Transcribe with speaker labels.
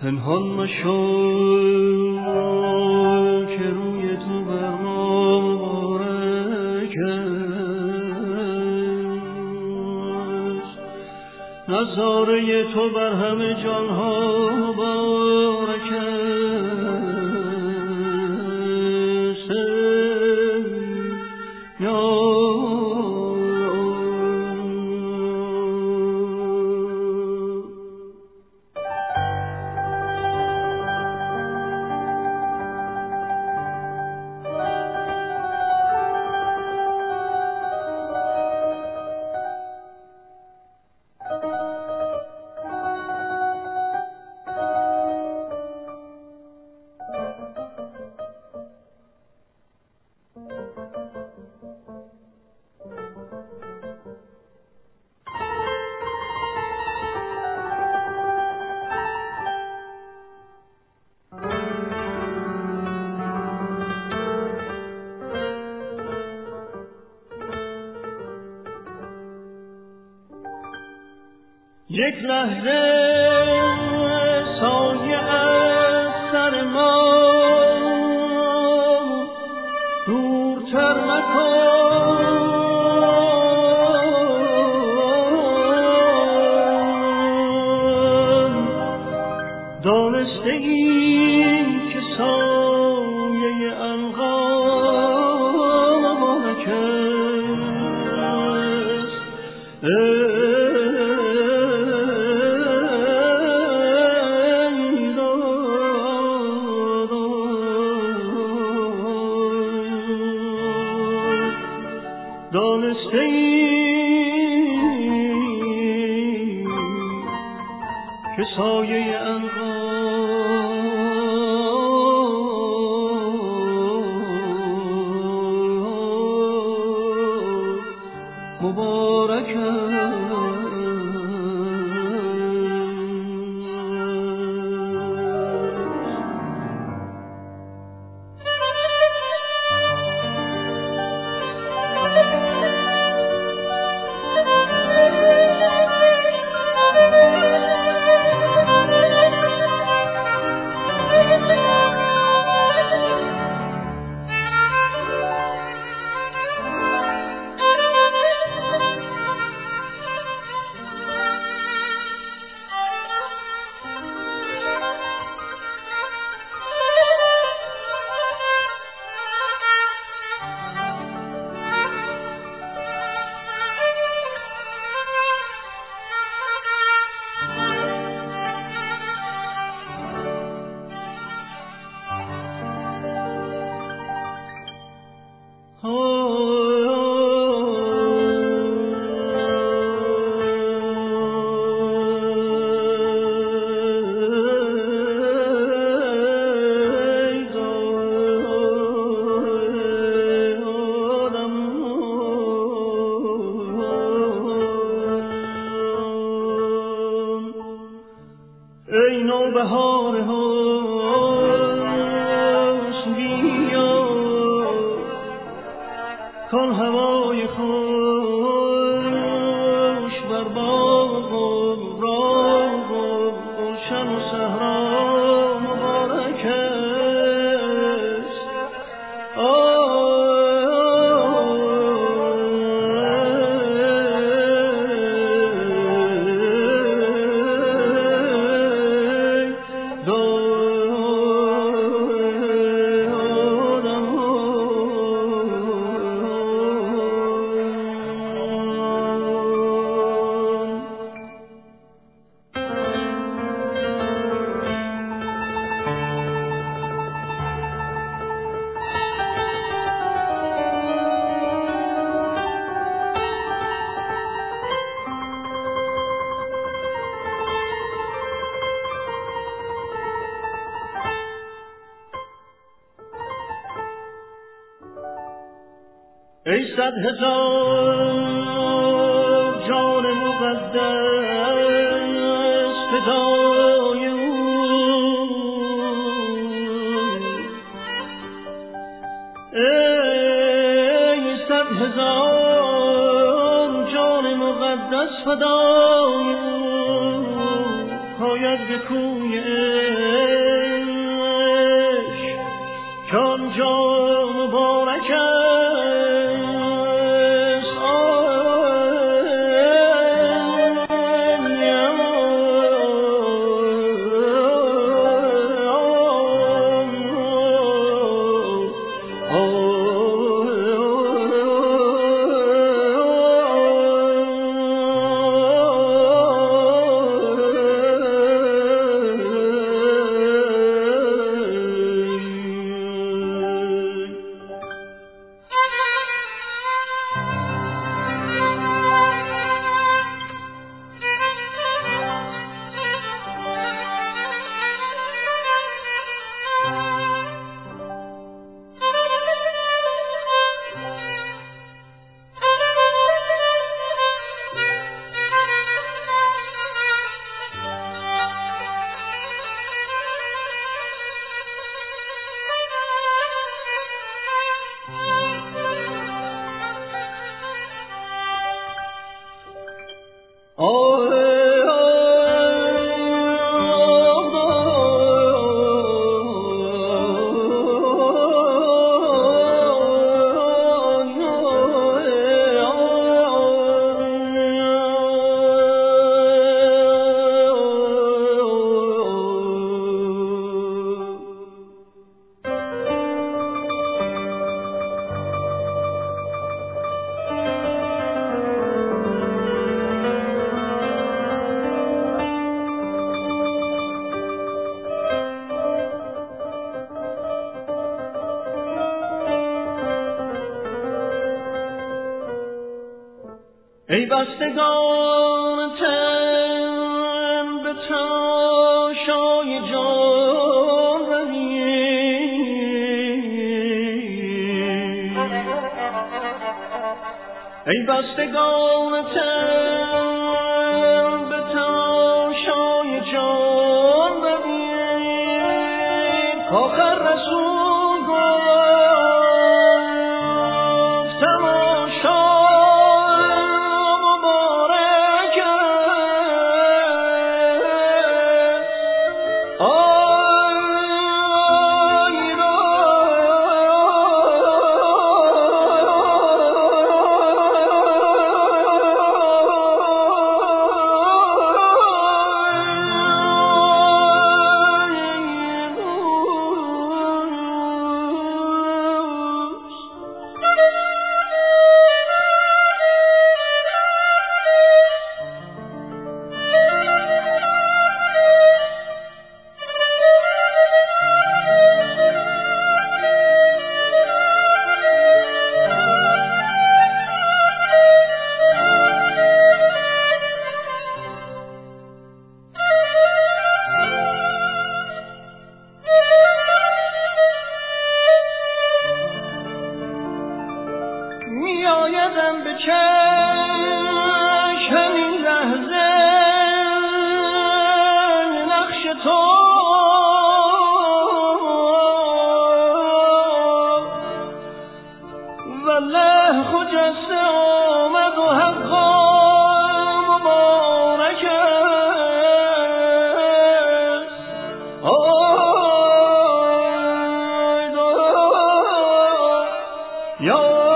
Speaker 1: پنهان مشو که روی تو بر ما مبارک است، نظاره تو بر همه جانها مبارک است. یا یک لحظه سایه از سر ما دورتر مکن، دانسته ایم که سایه عنقا مبارک است. دانسته ایم که سایه عنقا مبارک است. ای نوبهار حسن بیا کن هوای خوش بر باغ و راغ و گلشن و صحرا مبارک است. ای 100,000 جان مقدس فدای او، ای 100,000 جان مقدس فدای او، پاید به کوی عشق که آنجا مبارک ای بستگان تن به تماشای جان روید ای بستگان تن به تماشای جان روید کآخر رسول آیدم به چشم این لحظه نقش تو والله خجسته آمد و حقا مبارک است